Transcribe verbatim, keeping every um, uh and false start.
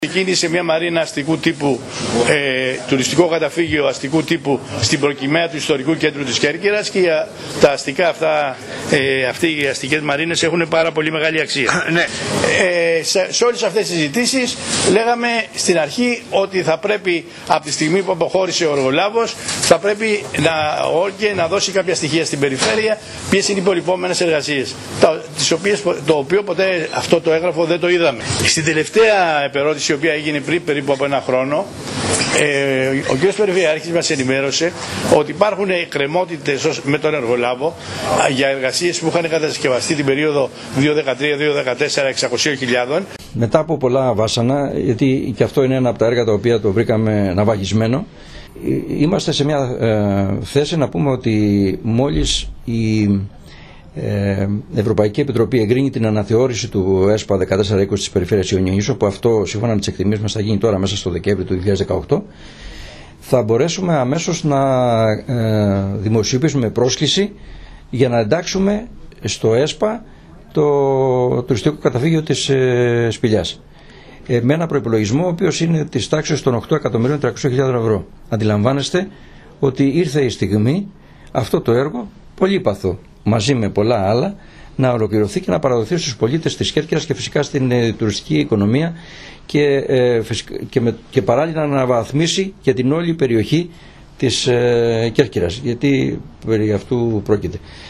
Ξεκίνησε μια μαρίνα αστικού τύπου, ε, τουριστικό καταφύγιο αστικού τύπου στην προκυμαία του ιστορικού κέντρου της Κέρκυρας και τα αστικά αυτά, ε, αυτοί οι αστικές μαρίνες έχουν πάρα πολύ μεγάλη αξία. Ναι. Ε, σε, σε όλες αυτές τις συζητήσεις λέγαμε στην αρχή ότι θα πρέπει από τη στιγμή που αποχώρησε ο εργολάβος θα πρέπει να, και να δώσει κάποια στοιχεία στην περιφέρεια ποιες είναι οι υπολοιπόμενες εργασίες, τα, τις οποίες, το οποίο ποτέ αυτό το έγγραφο δεν το είδαμε. Στην τελευταία επερώτηση η οποία έγινε πριν περίπου από ένα χρόνο, ε, ο κ. Περιφερειάρχης μας ενημέρωσε ότι υπάρχουν εκκρεμότητες με τον εργολάβο για εργασίες που είχαν κατασκευαστεί την περίοδο δύο χιλιάδες δεκατρία δύο χιλιάδες δεκατέσσερα εξακόσιες χιλιάδες. Μετά από πολλά βάσανα, γιατί και αυτό είναι ένα από τα έργα τα οποία το βρήκαμε ναυαγισμένο, είμαστε σε μια ε, θέση να πούμε ότι μόλις η Ε, Ευρωπαϊκή Επιτροπή εγκρίνει την αναθεώρηση του ΕΣΠΑ δεκατέσσερα είκοσι της περιφέρειας Ιωνίου, που αυτό σύμφωνα με τις εκτιμήσεις μας θα γίνει τώρα μέσα στο Δεκέμβριο του δύο χιλιάδες δεκαοκτώ, θα μπορέσουμε αμέσως να ε, δημοσιοποιήσουμε πρόσκληση για να εντάξουμε στο ΕΣΠΑ το τουριστικό καταφύγιο της ε, Σπηλιάς, ε, με ένα προϋπολογισμό ο οποίος είναι της τάξης των οκτώ εκατομμυρίων τριακόσιες χιλιάδες ευρώ. Αντιλαμβάνεστε ότι ήρθε η στιγμή αυτό το έργο πολύ παθό, μαζί με πολλά άλλα, να ολοκληρωθεί και να παραδοθεί στους πολίτες της Κέρκυρας και φυσικά στην ε, τουριστική οικονομία και, ε, και, με, και παράλληλα να αναβαθμίσει και την όλη περιοχή της ε, Κέρκυρας, γιατί περί αυτού πρόκειται.